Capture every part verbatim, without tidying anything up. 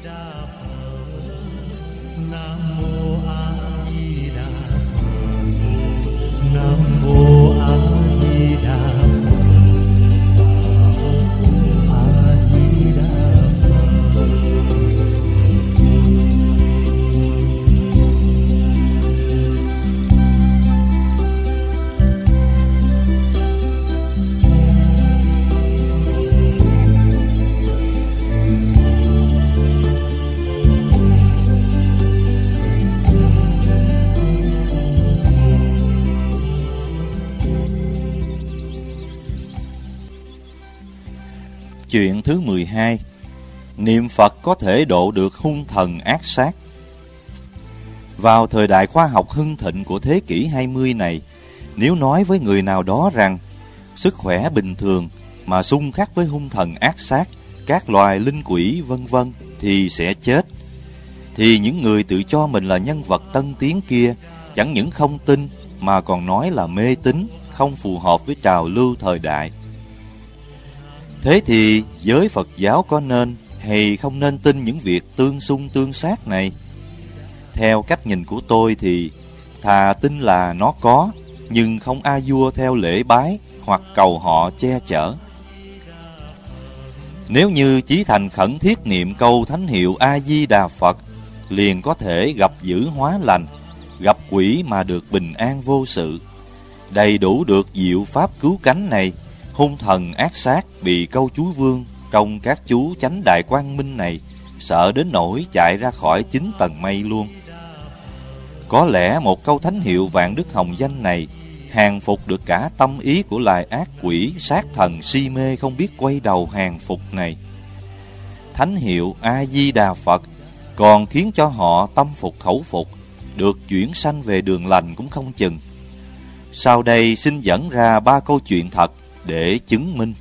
Chuyện thứ mười hai. Niệm Phật có thể độ được hung thần ác sát. Vào thời đại khoa học hưng thịnh của thế kỷ hai mươi này, nếu nói với người nào đó rằng sức khỏe bình thường mà xung khắc với hung thần ác sát, các loài linh quỷ vân vân thì sẽ chết, thì những người tự cho mình là nhân vật tân tiến kia chẳng những không tin mà còn nói là mê tín, không phù hợp với trào lưu thời đại. Thế thì giới Phật giáo có nên hay không nên tin những việc tương xung tương sát này? Theo cách nhìn của tôi thì thà tin là nó có, nhưng không a vua theo lễ bái hoặc cầu họ che chở. Nếu như chí thành khẩn thiết niệm câu thánh hiệu A Di Đà Phật, liền có thể gặp dữ hóa lành, gặp quỷ mà được bình an vô sự. Đầy đủ được diệu pháp cứu cánh này, hung thần ác sát bị câu chú vương công các chú chánh đại quang minh này sợ đến nỗi chạy ra khỏi chín tầng mây luôn. Có lẽ một câu thánh hiệu vạn đức hồng danh này hàng phục được cả tâm ý của loài ác quỷ sát thần si mê không biết quay đầu hàng phục này. Thánh hiệu A Di Đà Phật còn khiến cho họ tâm phục khẩu phục, được chuyển sanh về đường lành cũng không chừng. Sau đây xin dẫn ra ba câu chuyện thật để chứng minh.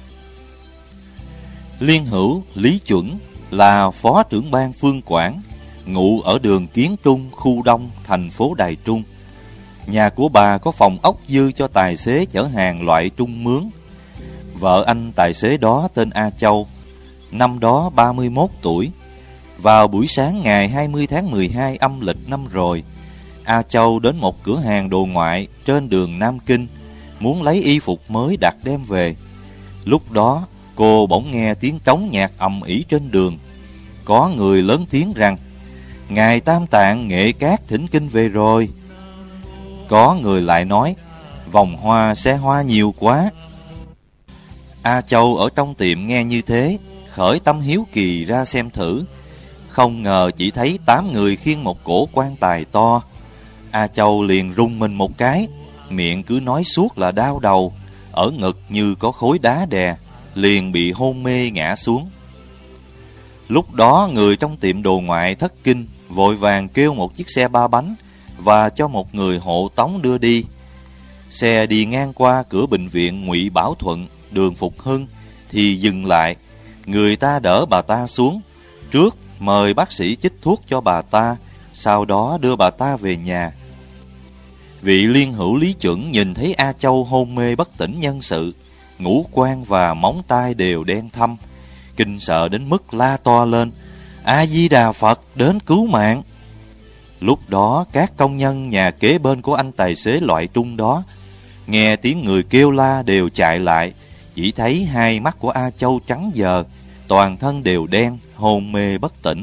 Liên hữu Lý Chuẩn là phó trưởng ban Phương Quảng, ngụ ở đường Kiến Trung, khu Đông, thành phố Đài Trung. Nhà của bà có phòng ốc dư cho tài xế chở hàng loại trung mướn. Vợ anh tài xế đó tên A Châu, năm đó ba mươi mốt tuổi. Vào buổi sáng ngày hai mươi tháng mười hai âm lịch năm rồi, A Châu đến một cửa hàng đồ ngoại trên đường Nam Kinh, muốn lấy y phục mới đặt đem về. Lúc đó cô bỗng nghe tiếng trống nhạc ầm ĩ trên đường. Có người lớn tiếng rằng Ngài Tam Tạng Nghệ Cát thỉnh kinh về rồi. Có người lại nói vòng hoa xe hoa nhiều quá. A Châu ở trong tiệm nghe như thế, khởi tâm hiếu kỳ ra xem thử. Không ngờ chỉ thấy tám người khiêng một cỗ quan tài to. A Châu liền rung mình một cái, miệng cứ nói suốt là đau đầu, ở ngực như có khối đá đè, liền bị hôn mê ngã xuống. Lúc đó người trong tiệm đồ ngoại thất kinh, vội vàng kêu một chiếc xe ba bánh và cho một người hộ tống đưa đi. Xe đi ngang qua cửa bệnh viện Ngụy Bảo Thuận, đường Phục Hưng thì dừng lại. Người ta đỡ bà ta xuống, trước mời bác sĩ chích thuốc cho bà ta, sau đó đưa bà ta về nhà. Vị liên hữu Lý Chuẩn nhìn thấy A Châu hôn mê bất tỉnh nhân sự, ngũ quan và móng tay đều đen thâm, kinh sợ đến mức la to lên: A Di Đà Phật đến cứu mạng. Lúc đó các công nhân nhà kế bên của anh tài xế loại trung đó nghe tiếng người kêu la đều chạy lại, chỉ thấy hai mắt của A Châu trắng dờ, toàn thân đều đen, hôn mê bất tỉnh.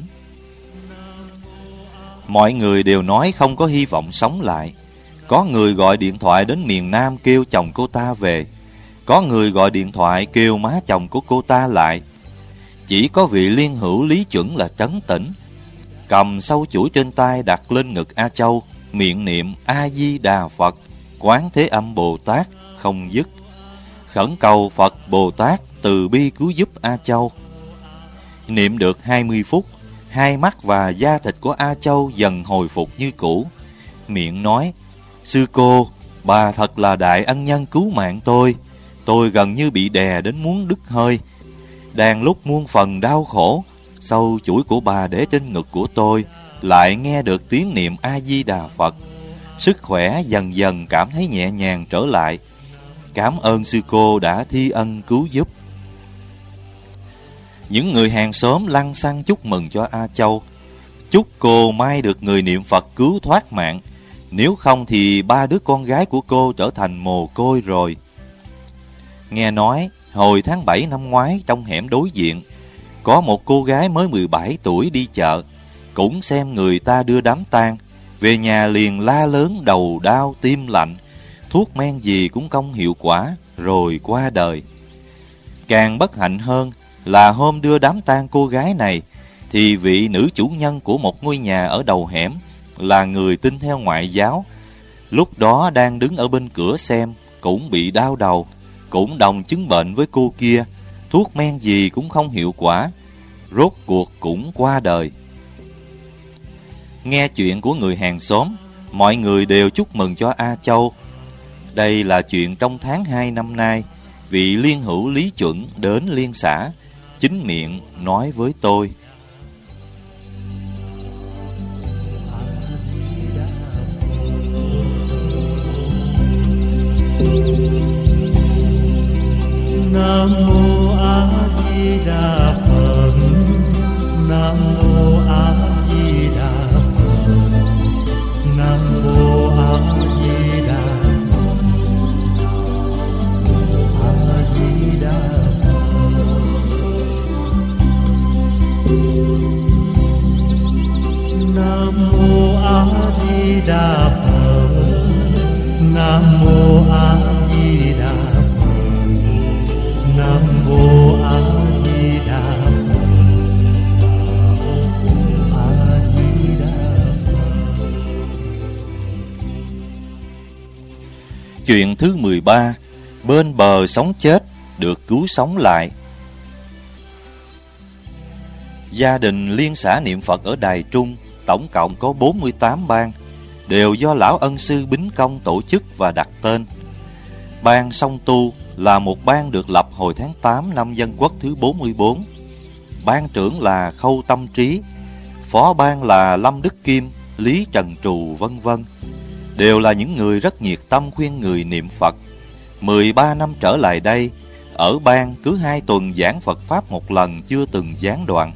Mọi người đều nói không có hy vọng sống lại. Có người gọi điện thoại đến miền Nam kêu chồng cô ta về. Có người gọi điện thoại kêu má chồng của cô ta lại. Chỉ có vị liên hữu Lý Chuẩn là trấn tĩnh, cầm sâu chuỗi trên tay đặt lên ngực A Châu, miệng niệm A Di Đà Phật, Quán Thế Âm Bồ Tát không dứt, khẩn cầu Phật Bồ Tát từ bi cứu giúp A Châu. Niệm được hai mươi phút, hai mắt và da thịt của A Châu dần hồi phục như cũ. Miệng nói: Sư cô, bà thật là đại ân nhân cứu mạng tôi. Tôi gần như bị đè đến muốn đứt hơi. Đang lúc muôn phần đau khổ, sâu chuỗi của bà để trên ngực của tôi, lại nghe được tiếng niệm A Di Đà Phật. Sức khỏe dần dần cảm thấy nhẹ nhàng trở lại. Cảm ơn sư cô đã thi ân cứu giúp. Những người hàng xóm lăng xăng chúc mừng cho A Châu. Chúc cô mai được người niệm Phật cứu thoát mạng, nếu không thì ba đứa con gái của cô trở thành mồ côi rồi. Nghe nói hồi tháng bảy năm ngoái, trong hẻm đối diện có một cô gái mới mười bảy tuổi đi chợ, cũng xem người ta đưa đám tang, về nhà liền la lớn đầu đau tim lạnh, thuốc men gì cũng không hiệu quả, rồi qua đời. Càng bất hạnh hơn là hôm đưa đám tang cô gái này, thì vị nữ chủ nhân của một ngôi nhà ở đầu hẻm là người tin theo ngoại giáo, lúc đó đang đứng ở bên cửa xem, cũng bị đau đầu, cũng đồng chứng bệnh với cô kia, thuốc men gì cũng không hiệu quả, rốt cuộc cũng qua đời. Nghe chuyện của người hàng xóm, mọi người đều chúc mừng cho A Châu. Đây là chuyện trong tháng hai năm nay, vị liên hữu Lý Chuẩn đến liên xã, chính miệng nói với tôi. Nam mô A Di Đà Phật. Nam mô A Di Đà Phật. Nam mô A Di Đà Phật. A Di Đà Phật. Nam mô A Di Đà Phật. Nam mô A Di Đà Phật. Nam mô A Di Đà Phật. A Di Đà Phật. Chuyện thứ mười ba, bên bờ sống chết được cứu sống lại. Gia đình liên xã niệm Phật ở Đài Trung tổng cộng có bốn mươi tám ban, đều do lão ân sư Bính Công tổ chức và đặt tên. Ban Song Tu là một ban được lập hồi tháng tám năm Dân Quốc thứ bốn mươi bốn. Ban trưởng là Khâu Tâm Trí, phó ban là Lâm Đức Kim, Lý Trần Trù, vân vân. Đều là những người rất nhiệt tâm khuyên người niệm Phật. mười ba năm trở lại đây, ở ban cứ hai tuần giảng Phật Pháp một lần, chưa từng gián đoạn.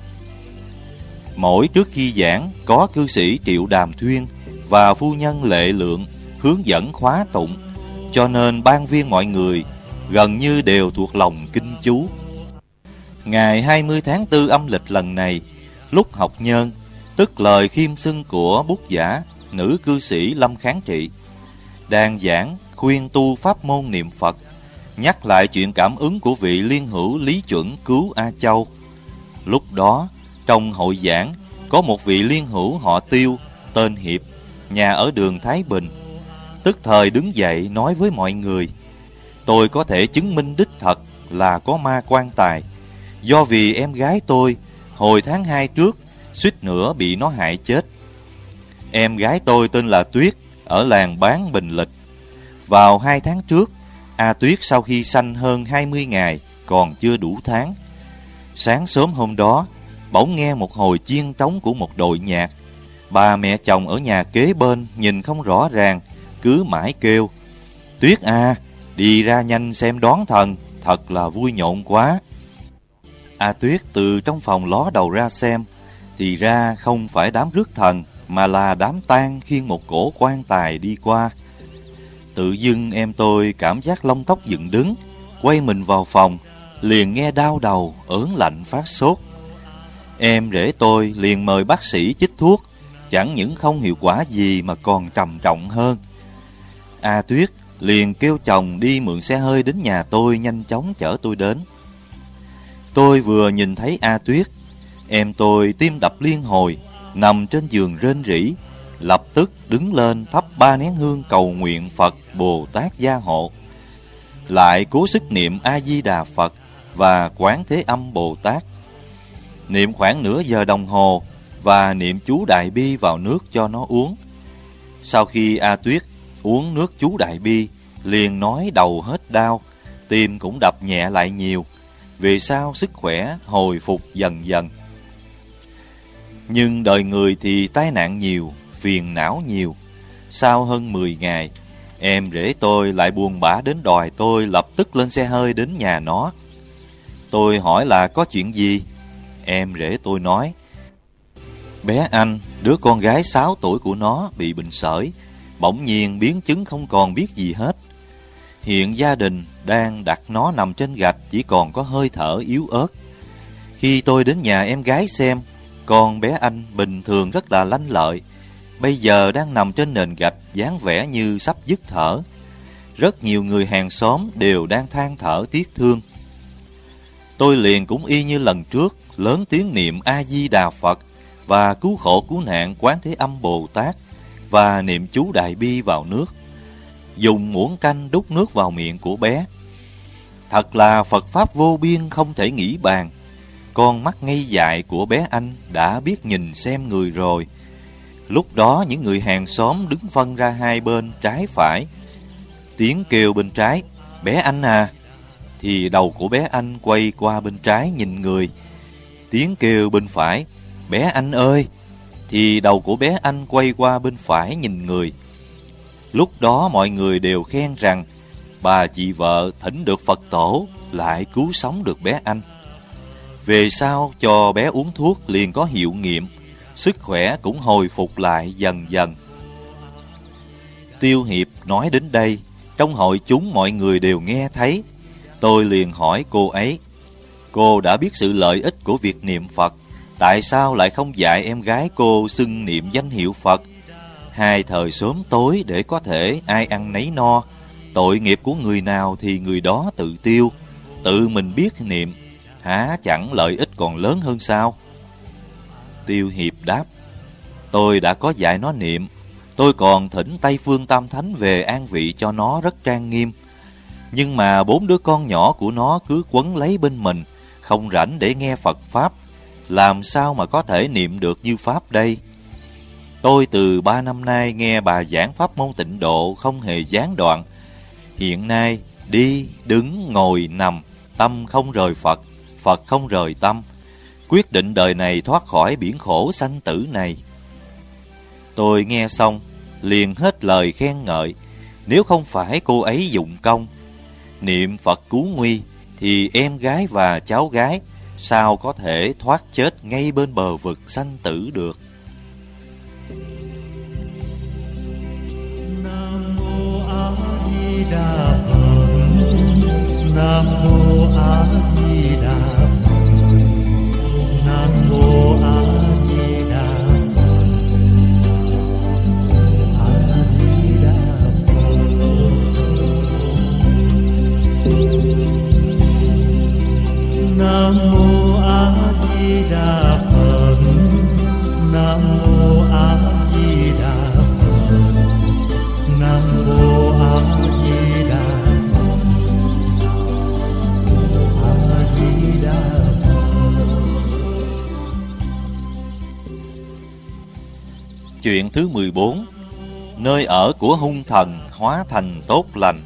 Mỗi trước khi giảng, có cư sĩ Triệu Đàm Thuyên và phu nhân Lệ Lượng hướng dẫn khóa tụng, cho nên ban viên mọi người gần như đều thuộc lòng kinh chú. Ngày hai mươi tháng tư âm lịch lần này, lúc học nhân, tức lời khiêm xưng của bút giả, nữ cư sĩ Lâm Kháng Trị, đang giảng khuyên tu pháp môn niệm Phật, nhắc lại chuyện cảm ứng của vị liên hữu Lý Chuẩn cứu A Châu. Lúc đó, trong hội giảng, có một vị liên hữu họ Tiêu, tên Hiệp, nhà ở đường Thái Bình, tức thời đứng dậy nói với mọi người: tôi có thể chứng minh đích thật là có ma quan tài, do vì em gái tôi hồi tháng hai trước suýt nữa bị nó hại chết. Em gái tôi tên là Tuyết, ở làng Bán Bình Lịch. Vào hai tháng trước, A Tuyết sau khi sanh hơn hai mươi ngày, còn chưa đủ tháng. Sáng sớm hôm đó, bỗng nghe một hồi chiên trống của một đội nhạc. Bà mẹ chồng ở nhà kế bên nhìn không rõ ràng, cứ mãi kêu: Tuyết à, đi ra nhanh xem đón thần, thật là vui nhộn quá. A Tuyết từ trong phòng ló đầu ra xem, thì ra không phải đám rước thần, mà là đám tang khiêng một cỗ quan tài đi qua. Tự dưng em tôi cảm giác lông tóc dựng đứng, quay mình vào phòng, liền nghe đau đầu, ớn lạnh phát sốt. Em rể tôi liền mời bác sĩ chích thuốc, chẳng những không hiệu quả gì mà còn trầm trọng hơn. A Tuyết liền kêu chồng đi mượn xe hơi đến nhà tôi, nhanh chóng chở tôi đến. Tôi vừa nhìn thấy A Tuyết, em tôi tim đập liên hồi, nằm trên giường rên rỉ, lập tức đứng lên thắp ba nén hương cầu nguyện Phật Bồ Tát gia hộ, lại cố sức niệm A Di Đà Phật và Quán Thế Âm Bồ Tát. Niệm khoảng nửa giờ đồng hồ và niệm chú Đại Bi vào nước cho nó uống. Sau khi A Tuyết uống nước chú Đại Bi, liền nói đầu hết đau, tim cũng đập nhẹ lại nhiều, về sau sức khỏe hồi phục dần dần. Nhưng đời người thì tai nạn nhiều, phiền não nhiều. Sau hơn mười ngày, em rể tôi lại buồn bã đến đòi tôi lập tức lên xe hơi đến nhà nó. Tôi hỏi là có chuyện gì, em rể tôi nói: bé Anh, đứa con gái sáu tuổi của nó bị bệnh sởi, bỗng nhiên biến chứng không còn biết gì hết. Hiện gia đình đang đặt nó nằm trên gạch, chỉ còn có hơi thở yếu ớt. Khi tôi đến nhà em gái xem, con bé Anh bình thường rất là lanh lợi, bây giờ đang nằm trên nền gạch, dáng vẻ như sắp dứt thở. Rất nhiều người hàng xóm đều đang than thở tiếc thương. Tôi liền cũng y như lần trước, lớn tiếng niệm A Di Đà Phật và cứu khổ cứu nạn Quán Thế Âm Bồ Tát, và niệm chú Đại Bi vào nước, dùng muỗng canh đút nước vào miệng của bé. Thật là Phật Pháp vô biên không thể nghĩ bàn. Con mắt ngây dại của bé Anh đã biết nhìn xem người rồi. Lúc đó những người hàng xóm đứng phân ra hai bên trái phải. Tiếng kêu bên trái: bé Anh à, thì đầu của bé Anh quay qua bên trái nhìn người. Tiếng kêu bên phải: bé Anh ơi, thì đầu của bé Anh quay qua bên phải nhìn người. Lúc đó mọi người đều khen rằng bà chị vợ thỉnh được Phật tổ lại cứu sống được bé Anh. Về sau cho bé uống thuốc liền có hiệu nghiệm, sức khỏe cũng hồi phục lại dần dần. Tiêu Hiệp nói đến đây, trong hội chúng mọi người đều nghe thấy. Tôi liền hỏi cô ấy: cô đã biết sự lợi ích của việc niệm Phật, tại sao lại không dạy em gái cô xưng niệm danh hiệu Phật? Hai thời sớm tối để có thể ai ăn nấy no. Tội nghiệp của người nào thì người đó tự tiêu. Tự mình biết niệm, há chẳng lợi ích còn lớn hơn sao? Tiêu Hiệp đáp: tôi đã có dạy nó niệm. Tôi còn thỉnh Tây Phương Tam Thánh về an vị cho nó rất trang nghiêm. Nhưng mà bốn đứa con nhỏ của nó cứ quấn lấy bên mình, không rảnh để nghe Phật Pháp. Làm sao mà có thể niệm được như Pháp đây? Tôi từ ba năm nay nghe bà giảng pháp môn tịnh độ không hề gián đoạn. Hiện nay đi, đứng, ngồi, nằm, tâm không rời Phật, Phật không rời tâm. Quyết định đời này thoát khỏi biển khổ sanh tử này. Tôi nghe xong liền hết lời khen ngợi. Nếu không phải cô ấy dụng công niệm Phật cứu nguy, thì em gái và cháu gái sao có thể thoát chết ngay bên bờ vực sanh tử được. Nam mô A Di Đà Phật. Nam mô A Di Đà Phật. Nam mô A Di Đà Phật. A Di Đà Phật. Nam mô A Di Đà Phật. Nam mô A Di Đà Phật. Nam mô A Di Đà Phật. A Di Đà Phật. Chuyện thứ mười bốn. Nơi ở của hung thần hóa thành tốt lành.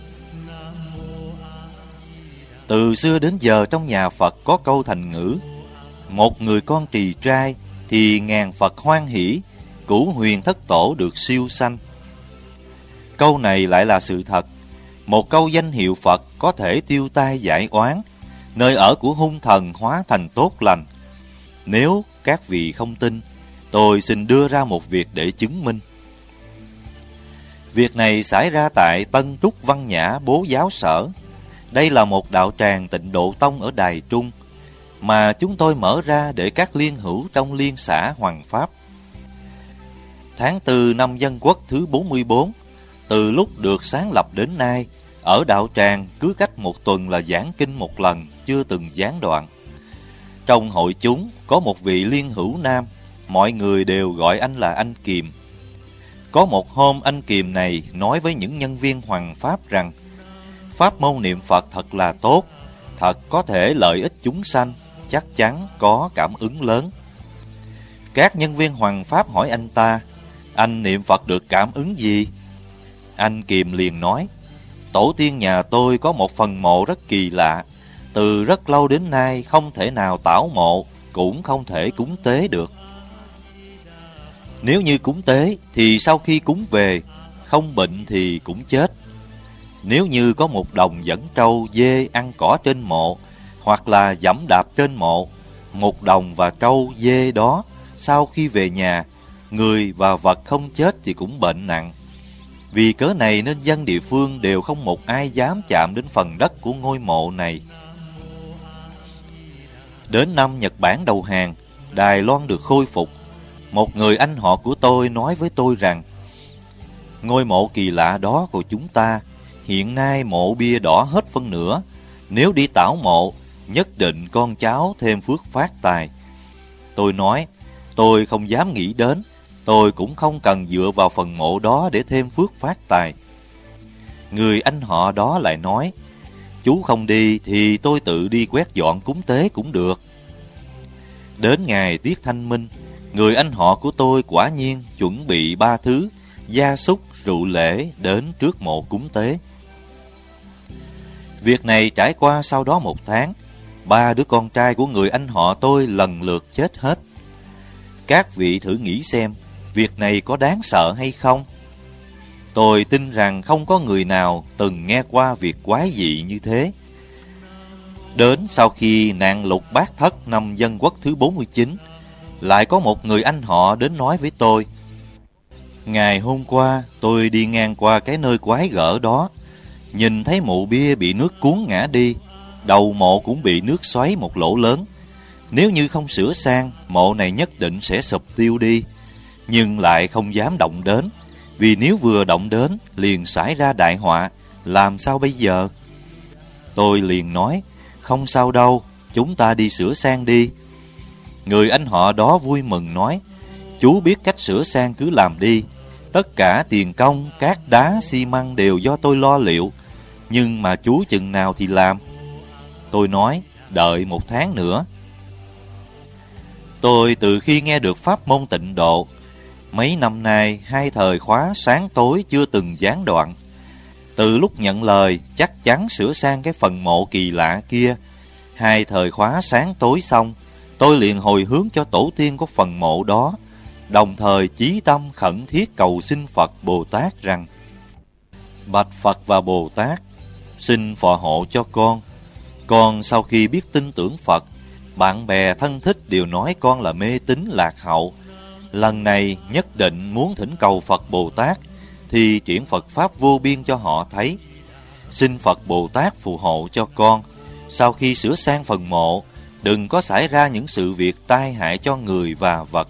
Từ xưa đến giờ trong nhà Phật có câu thành ngữ: một người con trì trai thì ngàn Phật hoan hỷ, cửu huyền thất tổ được siêu sanh. Câu này lại là sự thật. Một câu danh hiệu Phật có thể tiêu tai giải oán, nơi ở của hung thần hóa thành tốt lành. Nếu các vị không tin, tôi xin đưa ra một việc để chứng minh. Việc này xảy ra tại Tân Trúc Văn Nhã Bố Giáo Sở. Đây là một đạo tràng Tịnh Độ Tông ở Đài Trung, mà chúng tôi mở ra để các liên hữu trong liên xã Hoằng Pháp. Tháng tư năm Dân Quốc thứ bốn mươi bốn, từ lúc được sáng lập đến nay, ở đạo tràng cứ cách một tuần là giảng kinh một lần, chưa từng gián đoạn. Trong hội chúng có một vị liên hữu nam, mọi người đều gọi anh là anh Kiềm. Có một hôm anh Kiềm này nói với những nhân viên Hoằng Pháp rằng pháp môn niệm Phật thật là tốt, thật có thể lợi ích chúng sanh, chắc chắn có cảm ứng lớn. Các nhân viên Hoằng Pháp hỏi anh ta: anh niệm Phật được cảm ứng gì? Anh Kiềm liền nói: tổ tiên nhà tôi có một phần mộ rất kỳ lạ, từ rất lâu đến nay không thể nào tảo mộ, cũng không thể cúng tế được. Nếu như cúng tế thì sau khi cúng về, không bệnh thì cũng chết. Nếu như có một đồng dẫn trâu dê ăn cỏ trên mộ, hoặc là giẫm đạp trên mộ, một đồng và câu dê đó, sau khi về nhà, người và vật không chết thì cũng bệnh nặng. Vì cớ này nên dân địa phương đều không một ai dám chạm đến phần đất của ngôi mộ này. Đến năm Nhật Bản đầu hàng, Đài Loan được khôi phục. Một người anh họ của tôi nói với tôi rằng, ngôi mộ kỳ lạ đó của chúng ta, hiện nay mộ bia đỏ hết phân nửa. Nếu đi tảo mộ, nhất định con cháu thêm phước phát tài. Tôi nói, tôi không dám nghĩ đến, tôi cũng không cần dựa vào phần mộ đó để thêm phước phát tài. Người anh họ đó lại nói, chú không đi thì tôi tự đi quét dọn cúng tế cũng được. Đến ngày tiết thanh minh, người anh họ của tôi quả nhiên chuẩn bị ba thứ, gia súc, rượu lễ đến trước mộ cúng tế. Việc này trải qua sau đó một tháng, ba đứa con trai của người anh họ tôi lần lượt chết hết. Các vị thử nghĩ xem, việc này có đáng sợ hay không? Tôi tin rằng không có người nào từng nghe qua việc quái dị như thế. Đến sau khi nạn lục bát thất năm Dân Quốc thứ bốn mươi chín, lại có một người anh họ đến nói với tôi, ngày hôm qua tôi đi ngang qua cái nơi quái gở đó, nhìn thấy mộ bia bị nước cuốn ngã đi, đầu mộ cũng bị nước xoáy một lỗ lớn. Nếu như không sửa sang, mộ này nhất định sẽ sụp tiêu đi, nhưng lại không dám động đến, vì nếu vừa động đến liền xảy ra đại họa, làm sao bây giờ? Tôi liền nói, không sao đâu, chúng ta đi sửa sang đi. Người anh họ đó vui mừng nói, chú biết cách sửa sang cứ làm đi, tất cả tiền công, cát đá, xi măng đều do tôi lo liệu, nhưng mà chú chừng nào thì làm? Tôi nói, đợi một tháng nữa. Tôi từ khi nghe được pháp môn tịnh độ, mấy năm nay hai thời khóa sáng tối chưa từng gián đoạn. Từ lúc nhận lời chắc chắn sửa sang cái phần mộ kỳ lạ kia, hai thời khóa sáng tối xong, tôi liền hồi hướng cho tổ tiên của phần mộ đó, đồng thời chí tâm khẩn thiết cầu xin Phật Bồ Tát rằng, bạch Phật và Bồ Tát, xin phò hộ cho con. Con sau khi biết tin tưởng Phật, bạn bè thân thích đều nói con là mê tín lạc hậu. Lần này nhất định muốn thỉnh cầu Phật Bồ Tát thì triển Phật Pháp vô biên cho họ thấy. Xin Phật Bồ Tát phù hộ cho con, sau khi sửa sang phần mộ, đừng có xảy ra những sự việc tai hại cho người và vật.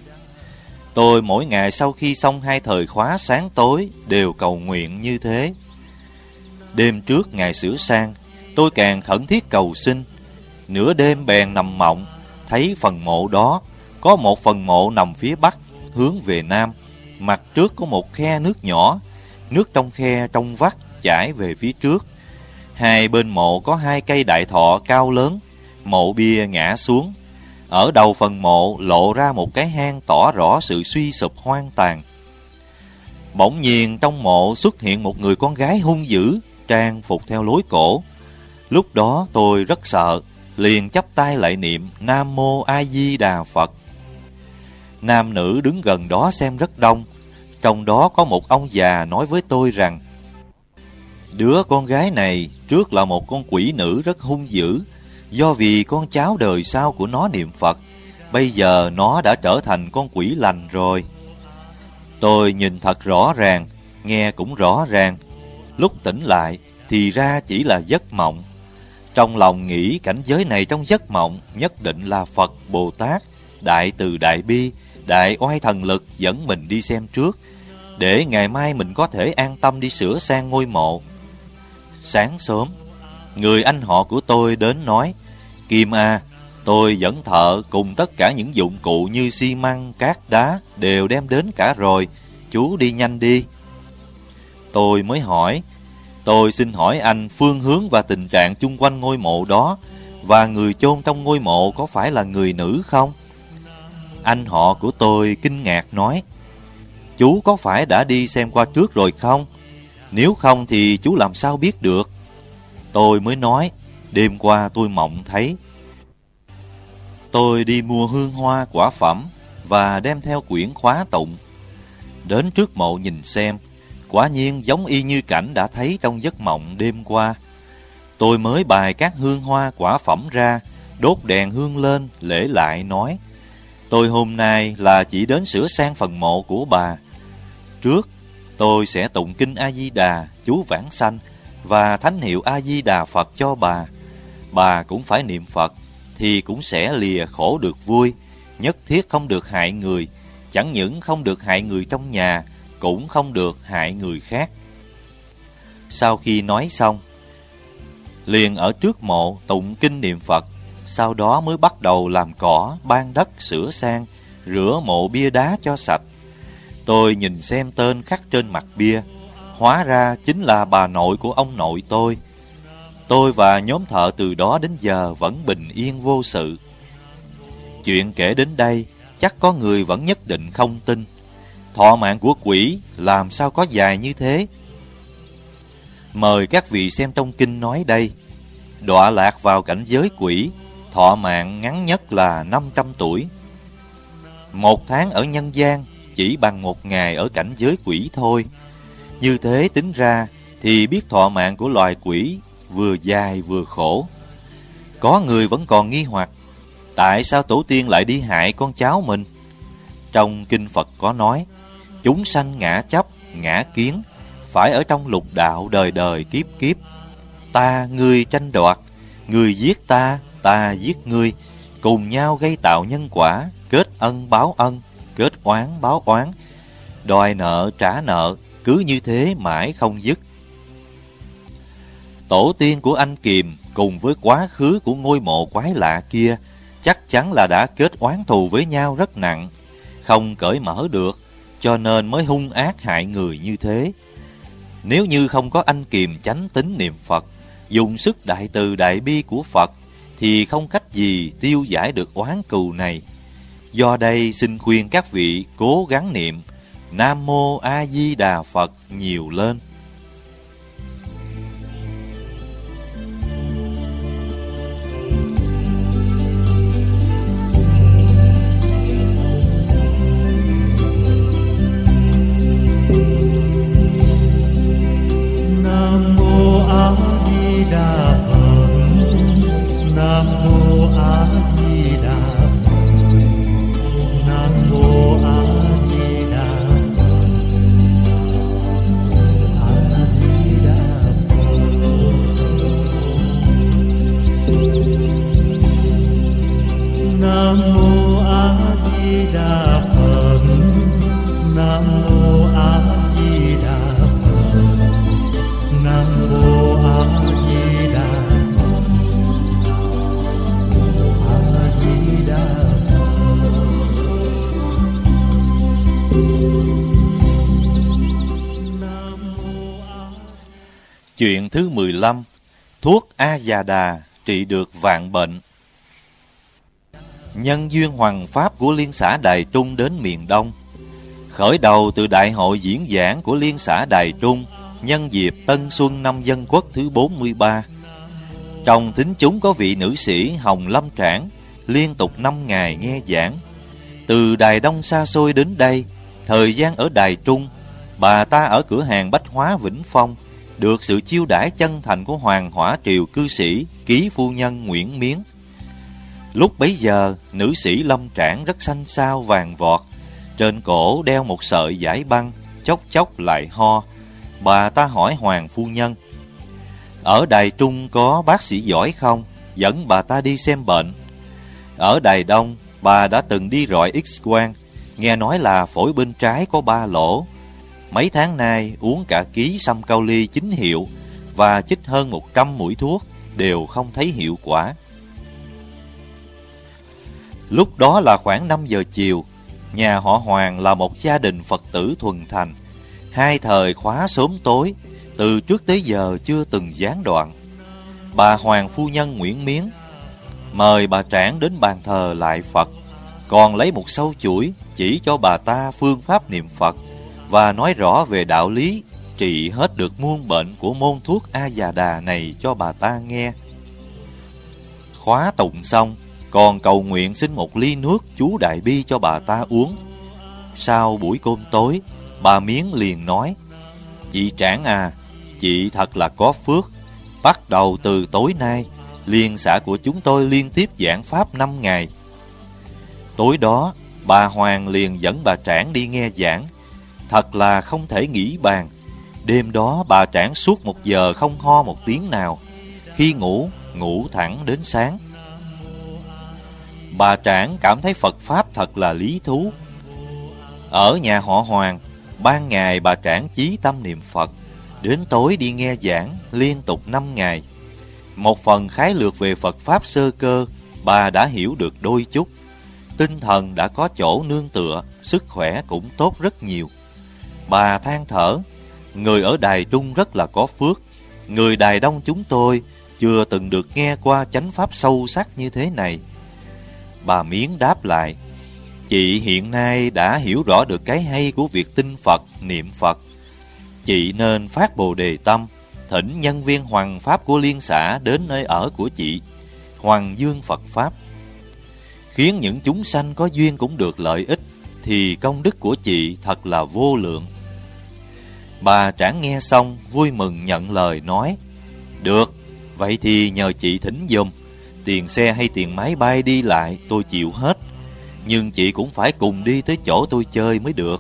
Tôi mỗi ngày sau khi xong hai thời khóa sáng tối đều cầu nguyện như thế. Đêm trước ngày sửa sang, tôi càng khẩn thiết cầu xin. Nửa đêm bèn nằm mộng, thấy phần mộ đó có một phần mộ nằm phía bắc, hướng về nam. Mặt trước có một khe nước nhỏ, nước trong khe trong vắt chảy về phía trước. Hai bên mộ có hai cây đại thọ cao lớn, mộ bia ngã xuống. Ở đầu phần mộ lộ ra một cái hang tỏ rõ sự suy sụp hoang tàn. Bỗng nhiên trong mộ xuất hiện một người con gái hung dữ, trang phục theo lối cổ. Lúc đó tôi rất sợ, liền chắp tay lại niệm Nam Mô A Di Đà Phật. Nam nữ đứng gần đó xem rất đông. Trong đó có một ông già nói với tôi rằng, đứa con gái này trước là một con quỷ nữ rất hung dữ. Do vì con cháu đời sau của nó niệm Phật, bây giờ nó đã trở thành con quỷ lành rồi. Tôi nhìn thật rõ ràng, nghe cũng rõ ràng. Lúc tỉnh lại thì ra chỉ là giấc mộng. Trong lòng nghĩ cảnh giới này trong giấc mộng nhất định là Phật Bồ Tát đại từ đại bi, đại oai thần lực dẫn mình đi xem trước, để ngày mai mình có thể an tâm đi sửa sang ngôi mộ. Sáng sớm, người anh họ của tôi đến nói, Kim A, tôi dẫn thợ cùng tất cả những dụng cụ như xi măng, cát đá đều đem đến cả rồi, chú đi nhanh đi. Tôi mới hỏi, tôi xin hỏi anh phương hướng và tình trạng chung quanh ngôi mộ đó, và người chôn trong ngôi mộ có phải là người nữ không? Anh họ của tôi kinh ngạc nói, chú có phải đã đi xem qua trước rồi không? Nếu không thì chú làm sao biết được? Tôi mới nói, đêm qua tôi mộng thấy. Tôi đi mua hương hoa quả phẩm và đem theo quyển khóa tụng. Đến trước mộ nhìn xem, quả nhiên giống y như cảnh đã thấy trong giấc mộng đêm qua. Tôi mới bài các hương hoa quả phẩm ra, đốt đèn hương lên, lễ lại nói: tôi hôm nay là chỉ đến sửa sang phần mộ của bà. Trước, tôi sẽ tụng kinh A-di-đà, chú vãng sanh và thánh hiệu A-di-đà Phật cho bà. Bà cũng phải niệm Phật, thì cũng sẽ lìa khổ được vui. Nhất thiết không được hại người, chẳng những không được hại người trong nhà, cũng không được hại người khác. Sau khi nói xong, liền ở trước mộ tụng kinh niệm Phật, sau đó mới bắt đầu làm cỏ, ban đất, sửa sang, rửa mộ bia đá cho sạch. Tôi nhìn xem tên khắc trên mặt bia, hóa ra chính là bà nội của ông nội tôi. Tôi và nhóm thợ từ đó đến giờ vẫn bình yên vô sự. Chuyện kể đến đây, chắc có người vẫn nhất định không tin. Thọ mạng của quỷ làm sao có dài như thế? Mời các vị xem trong kinh nói đây. Đọa lạc vào cảnh giới quỷ, thọ mạng ngắn nhất là năm trăm tuổi. Một tháng ở nhân gian chỉ bằng một ngày ở cảnh giới quỷ thôi. Như thế tính ra thì biết thọ mạng của loài quỷ vừa dài vừa khổ. Có người vẫn còn nghi hoặc, tại sao tổ tiên lại đi hại con cháu mình? Trong kinh Phật có nói, chúng sanh ngã chấp, ngã kiến, phải ở trong lục đạo đời đời kiếp kiếp. Ta ngươi tranh đoạt, ngươi giết ta, ta giết ngươi, cùng nhau gây tạo nhân quả, kết ân báo ân, kết oán báo oán, đòi nợ trả nợ, cứ như thế mãi không dứt. Tổ tiên của anh Kiềm cùng với quá khứ của ngôi mộ quái lạ kia chắc chắn là đã kết oán thù với nhau rất nặng, không cởi mở được, cho nên mới hung ác hại người như thế. Nếu như không có anh Kiềm chánh tín niệm Phật, dùng sức đại từ đại bi của Phật, thì không cách gì tiêu giải được oán cừu này. Do đây xin khuyên các vị cố gắng niệm Nam Mô A Di Đà Phật nhiều lên. Nam Mô A Di Đà Phật. Nam Mô A Di Đà Phật. Nam Mô A Di Đà Phật. A Di Đà Phật. Nam Mô A Di Đà Phật. Nam Mô A Di Đà Phật. Nam Mô A Di Đà Phật. A Di Đà Phật. Nam Mô A. Chuyện thứ mười lăm. Thuốc A-già-đà trị được vạn bệnh. Nhân duyên hoằng pháp của Liên xã Đài Trung đến miền Đông, khởi đầu từ đại hội diễn giảng của Liên xã Đài Trung nhân dịp Tân Xuân năm Dân Quốc thứ bốn mươi ba. Trong thính chúng có vị nữ sĩ Hồng Lâm Trảng, liên tục năm ngày nghe giảng. Từ Đài Đông xa xôi đến đây, thời gian ở Đài Trung, bà ta ở cửa hàng bách hóa Vĩnh Phong, được sự chiêu đãi chân thành của Hoàng Hỏa Triều cư sĩ Ký phu nhân Nguyễn Miến. Lúc bấy giờ, nữ sĩ Lâm Trảng rất xanh xao vàng vọt, trên cổ đeo một sợi dải băng, chốc chốc lại ho. Bà ta hỏi Hoàng phu nhân, ở Đài Trung có bác sĩ giỏi không, dẫn bà ta đi xem bệnh. Ở Đài Đông, bà đã từng đi rọi X-quang, nghe nói là phổi bên trái có ba lỗ. Mấy tháng nay uống cả ký sâm cao ly chính hiệu và chích hơn một trăm mũi thuốc, đều không thấy hiệu quả. Lúc đó là khoảng năm giờ chiều, nhà họ Hoàng là một gia đình Phật tử thuần thành. Hai thời khóa sớm tối, từ trước tới giờ chưa từng gián đoạn. Bà Hoàng phu nhân Nguyễn Miến mời bà Trảng đến bàn thờ lại Phật, còn lấy một sâu chuỗi chỉ cho bà ta phương pháp niệm Phật và nói rõ về đạo lý trị hết được muôn bệnh của môn thuốc A-già-đà này cho bà ta nghe. Khóa tụng xong, còn cầu nguyện xin một ly nước chú Đại Bi cho bà ta uống. Sau buổi cơm tối, bà Miến liền nói, chị Trảng à, chị thật là có phước. Bắt đầu từ tối nay, Liên xã của chúng tôi liên tiếp giảng pháp năm ngày. Tối đó, bà Hoàng liền dẫn bà Trảng đi nghe giảng. Thật là không thể nghĩ bàn. Đêm đó bà Trảng suốt một giờ không ho một tiếng nào. Khi ngủ, ngủ thẳng đến sáng. Bà Trảng cảm thấy Phật Pháp thật là lý thú. Ở nhà họ Hoàng, ban ngày bà Trảng chí tâm niệm Phật, đến tối đi nghe giảng liên tục năm ngày. Một phần khái lược về Phật Pháp sơ cơ, bà đã hiểu được đôi chút. Tinh thần đã có chỗ nương tựa, sức khỏe cũng tốt rất nhiều. Bà than thở, người ở Đài Trung rất là có phước. Người Đài Đông chúng tôi chưa từng được nghe qua chánh pháp sâu sắc như thế này. Bà Miến đáp lại, chị hiện nay đã hiểu rõ được cái hay của việc tin Phật, niệm Phật. Chị nên phát Bồ Đề tâm, thỉnh nhân viên hoằng pháp của liên xã đến nơi ở của chị, hoằng dương Phật Pháp. Khiến những chúng sanh có duyên cũng được lợi ích, thì công đức của chị thật là vô lượng. Bà Trảng nghe xong vui mừng nhận lời nói, được, vậy thì nhờ chị thỉnh giùm. Tiền xe hay tiền máy bay đi lại tôi chịu hết, nhưng chị cũng phải cùng đi tới chỗ tôi chơi mới được.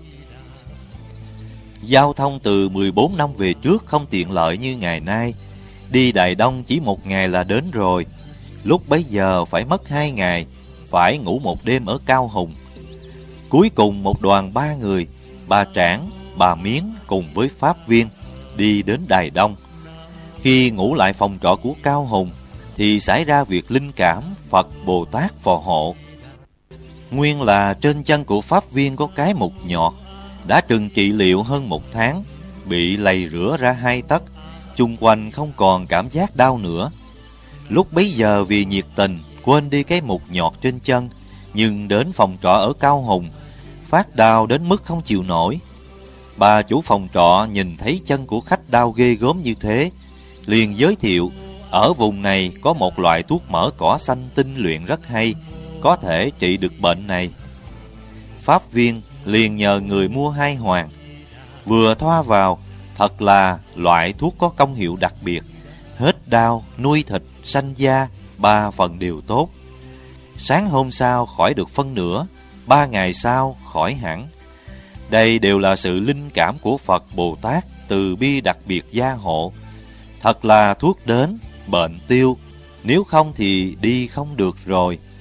Giao thông từ mười bốn năm về trước không tiện lợi như ngày nay. Đi Đài Đông chỉ một ngày là đến rồi. Lúc bấy giờ phải mất hai ngày, phải ngủ một đêm ở Cao Hùng. Cuối cùng một đoàn ba người, bà Trảng, bà Miến cùng với Pháp Viên, đi đến Đài Đông. Khi ngủ lại phòng trọ của Cao Hùng, thì xảy ra việc linh cảm Phật Bồ Tát phò hộ. Nguyên là trên chân của Pháp Viên có cái mục nhọt, đã từng trị liệu hơn một tháng, bị lầy rửa ra hai tấc, chung quanh không còn cảm giác đau nữa. Lúc bấy giờ vì nhiệt tình quên đi cái mục nhọt trên chân, nhưng đến phòng trọ ở Cao Hùng phát đau đến mức không chịu nổi. Bà chủ phòng trọ nhìn thấy chân của khách đau ghê gớm như thế, liền giới thiệu ở vùng này có một loại thuốc mỡ cỏ xanh tinh luyện rất hay, có thể trị được bệnh này. Pháp Viên liền nhờ người mua hai hoàng. Vừa thoa vào, thật là loại thuốc có công hiệu đặc biệt, hết đau, nuôi thịt, sanh da, ba phần đều tốt. Sáng hôm sau khỏi được phân nửa, ba ngày sau khỏi hẳn. Đây đều là sự linh cảm của Phật Bồ Tát từ bi đặc biệt gia hộ. Thật là thuốc đến, bệnh tiêu, nếu không thì đi không được rồi.